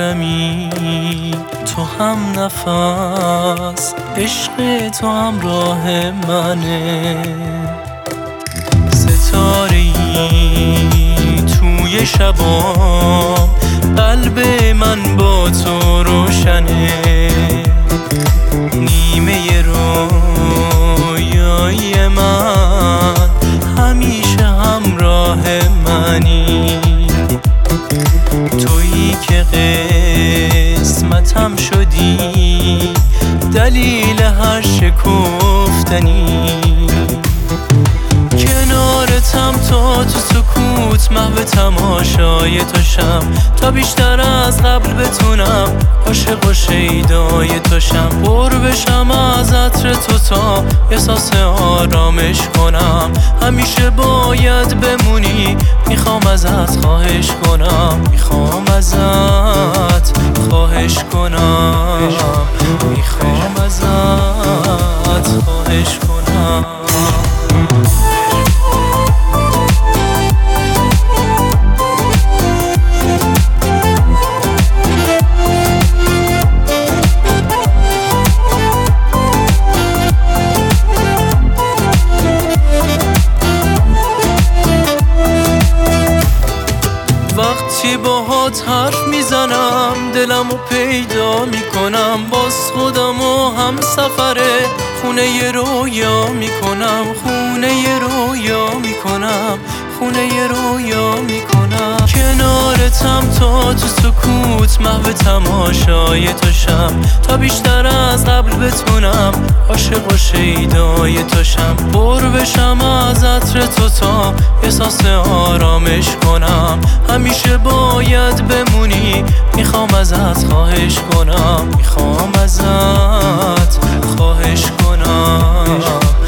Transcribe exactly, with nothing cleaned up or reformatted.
محرمی، تو هم نفس، عشق تو همراه منه. ستاره‌ای توی شبام، قلب من با تو روشنه. نیمه رویای من همیشه همراه منی. تویی که قسمتم شدی، دلیل هر شکفتنی. کنارتم تا تو سکوت، محو تماشای تو شم، تا بیشتر از قبل بتونم عاشق و شیدای تو شم. پر بشم از عطر تو تا احساس آرامش کنم. همیشه باید بمونی، میخوام ازت خواهش کنم. میخوام ازت خواهش کنم. میخوام ازت خواهش کنم. وقتی باهات حرف میزنم، دلمو پیدا میکنم. باز خودمو هم سفره خونه رویا میکنم. خونه رویا میکنم. خونه رویا میکنم. کنارتم تا تو سکوت، محو تماشای تو شم، تا بیشتر از قبل بتونم عاشق و شیدای تو شم. پر بشم از عطر تو تا احساس آرامش کنم. همیشه باید بمونی، میخوام ازت خواهش کنم. میخوام ازت خواهش کنم.